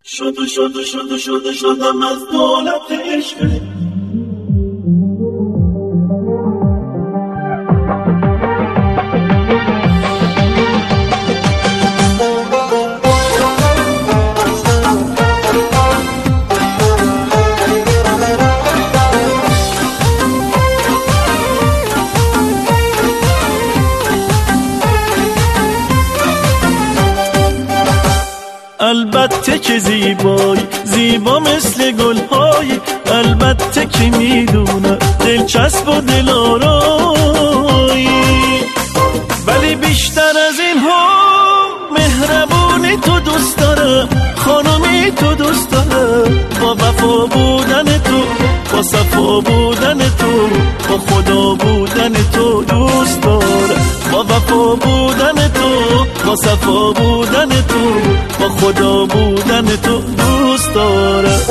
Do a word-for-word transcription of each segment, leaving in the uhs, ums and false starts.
شده شده شده شده شدم از دولت عشق. البته که زیبایی، زیبا مثل گل‌های، البته که میدونه دلچسب و دلارایی، ولی بیشتر از این ها مهربونی تو دوست دارم، خانمی تو دوست دارم، با وفا بودن تو، با صفا بودن تو، با خدا بودن تو دوست دارم، با وفا بودن تو، با صفا بودن تو، با خدا بودن تو دوست دارم.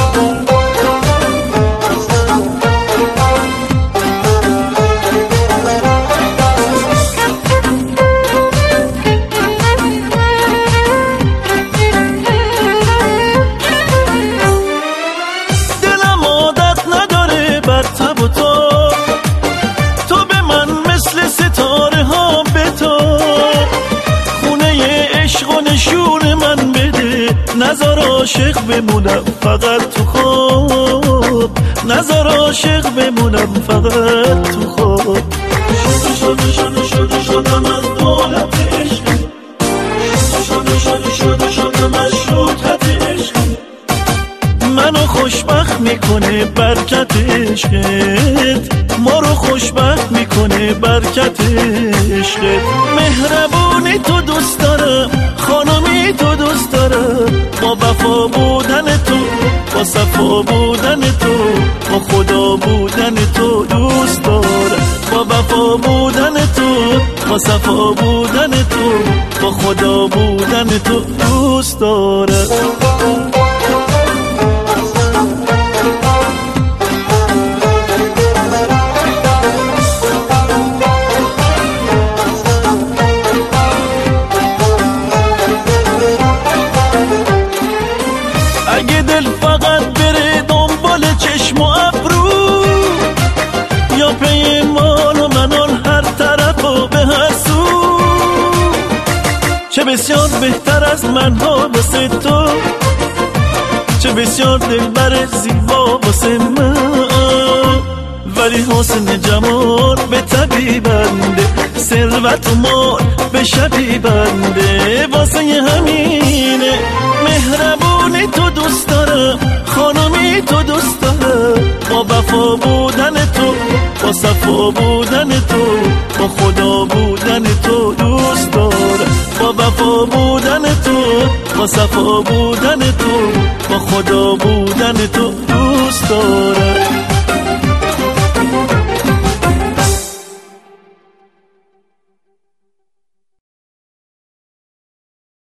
دلم عادت نداره بر تب و تاب، تو به من مثل ستاره ها بتاب، خونه عشق و نشون من بده، نظر عاشق بمونم فقط تو خواب، نظر عاشق بمونم فقط تو خواب. شده شده شده شدم از دولت عشق، شده شده شده شدم از شوکت عشق، منو خوشبخت میکنه برکت عشقت، ما رو خوشبخت میکنه برکت عشقت، مهربونی تو دوست دارم، خانمی تو دوست دارم، با وفا بودن تو، با صفا بودن تو، با خدا بودن تو دوست دارم، با وفا بودن تو، با صفا بودن تو، با خدا بودن تو دوست دارم. اگه دل فقط بره دنبال چشم و ابرو، یا پی مال و منال هر طرف و به هر سو، چه بسیار بهتر از منها واسه تو، چه بسیار دلبر زیبا واسه من، ولی حسن جمال به طبی بنده، ثروت و مال به شبی بنده، واسه همینه مهربونی تو دوست دارم، خانمی تو دوست دارم، با وفا بودن تو، با صفا بودن تو، با خدا بودن تو دوست دارم، با وفا بودن تو، با صفا بودن تو، با خدا بودن تو دوست دارم.